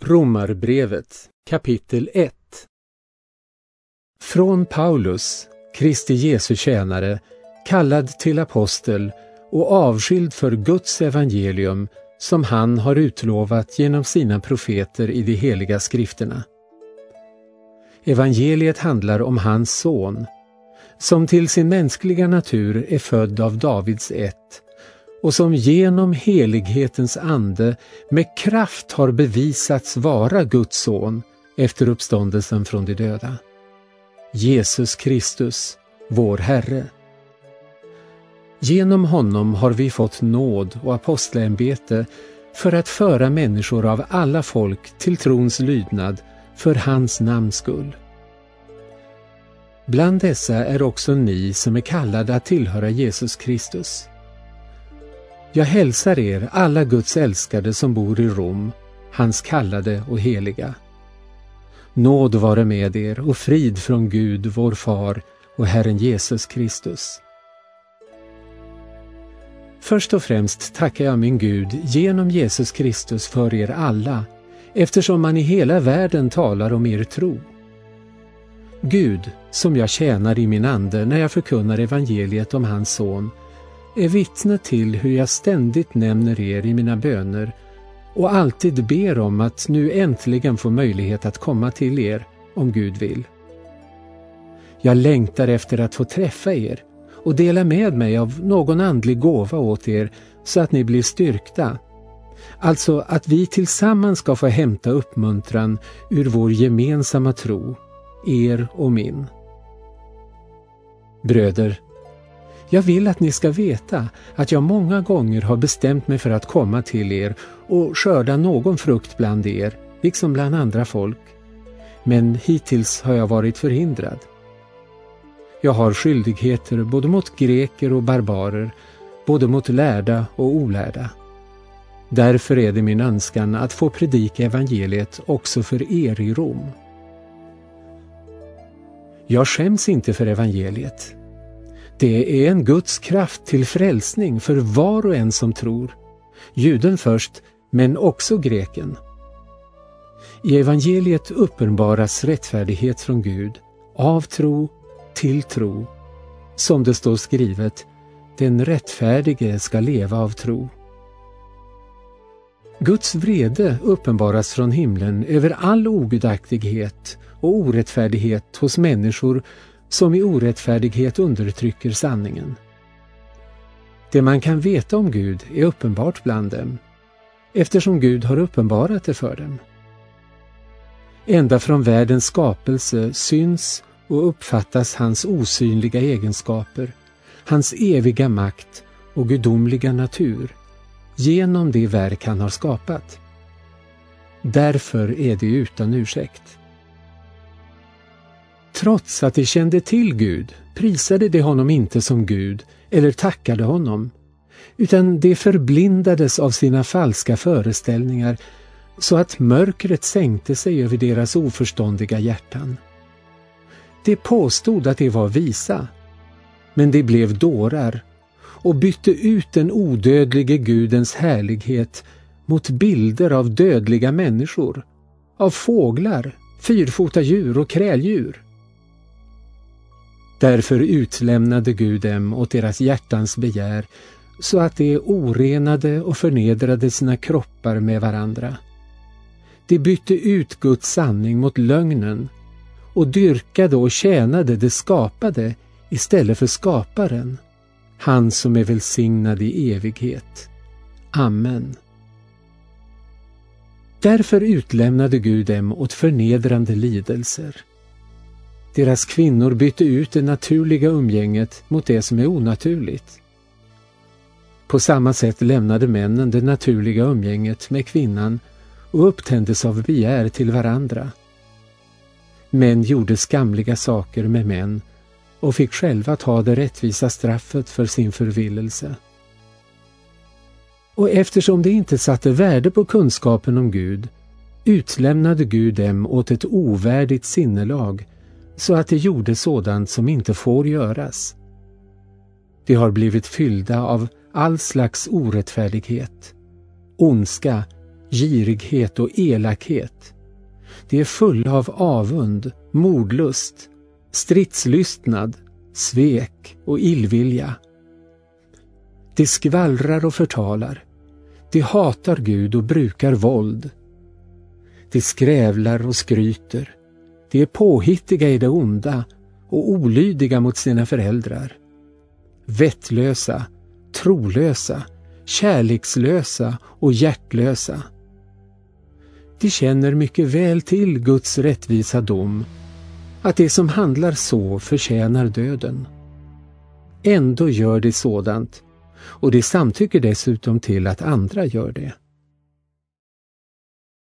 Romarbrevet kapitel 1. Från Paulus, Kristi Jesu tjänare, kallad till apostel och avskild för Guds evangelium som han har utlovat genom sina profeter i de heliga skrifterna. Evangeliet handlar om hans son, som till sin mänskliga natur är född av Davids ett och som genom helighetens ande med kraft har bevisats vara Guds son efter uppståndelsen från de döda. Jesus Kristus, vår Herre. Genom honom har vi fått nåd och apostlämbete för att föra människor av alla folk till trons lydnad för hans namns skull. Bland dessa är också ni som är kallade att tillhöra Jesus Kristus. Jag hälsar er alla Guds älskade som bor i Rom, hans kallade och heliga. Nåd vare med er och frid från Gud, vår far och Herren Jesus Kristus. Först och främst tackar jag min Gud genom Jesus Kristus för er alla, eftersom man i hela världen talar om er tro. Gud, som jag tjänar i min ande när jag förkunnar evangeliet om hans son, är vittne till hur jag ständigt nämner er i mina böner och alltid ber om att nu äntligen få möjlighet att komma till er, om Gud vill. Jag längtar efter att få träffa er och dela med mig av någon andlig gåva åt er så att ni blir styrkta. Alltså att vi tillsammans ska få hämta uppmuntran ur vår gemensamma tro, er och min. Bröder, jag vill att ni ska veta att jag många gånger har bestämt mig för att komma till er och skörda någon frukt bland er, liksom bland andra folk. Men hittills har jag varit förhindrad. Jag har skyldigheter både mot greker och barbarer, både mot lärda och olärda. Därför är det min önskan att få predika evangeliet också för er i Rom. Jag skäms inte för evangeliet. Det är en Guds kraft till frälsning för var och en som tror. Juden först, men också greken. I evangeliet uppenbaras rättfärdighet från Gud, av tro till tro. Som det står skrivet, den rättfärdige ska leva av tro. Guds vrede uppenbaras från himlen över all ogudaktighet och orättfärdighet hos människor som i orättfärdighet undertrycker sanningen. Det man kan veta om Gud är uppenbart bland dem, eftersom Gud har uppenbarat det för dem. Ända från världens skapelse syns och uppfattas hans osynliga egenskaper, hans eviga makt och gudomliga natur genom det verk han har skapat. Därför är det utan ursäkt. Trots att de kände till Gud prisade de honom inte som Gud eller tackade honom, utan de förblindades av sina falska föreställningar så att mörkret sänkte sig över deras oförståndiga hjärtan. De påstod att de var visa, men de blev dårar och bytte ut den odödlige Gudens härlighet mot bilder av dödliga människor, av fåglar, fyrfota djur och kräldjur. Därför utlämnade Gud dem åt deras hjärtans begär så att de orenade och förnedrade sina kroppar med varandra. De bytte ut Guds sanning mot lögnen och dyrkade och tjänade det skapade istället för skaparen, han som är välsignad i evighet. Amen. Därför utlämnade Gud dem åt förnedrande lidelser. Deras kvinnor bytte ut det naturliga umgänget mot det som är onaturligt. På samma sätt lämnade männen det naturliga umgänget med kvinnan och upptändes av begär till varandra. Män gjorde skamliga saker med män och fick själva ta det rättvisa straffet för sin förvillelse. Och eftersom de inte satte värde på kunskapen om Gud, utlämnade Gud dem åt ett ovärdigt sinnelag så att de gjorde sådant som inte får göras. De har blivit fyllda av all slags orättfärdighet, ondska, girighet och elakhet. De är fulla av avund, mordlust, stridslystnad, svek och illvilja. De skvallrar och förtalar. De hatar Gud och brukar våld. De skrävlar och skryter. De är påhittiga i det onda och olydiga mot sina föräldrar. Vettlösa, trolösa, kärlekslösa och hjärtlösa. De känner mycket väl till Guds rättvisa dom, att det som handlar så förtjänar döden. Ändå gör de sådant, och de samtycker dessutom till att andra gör det.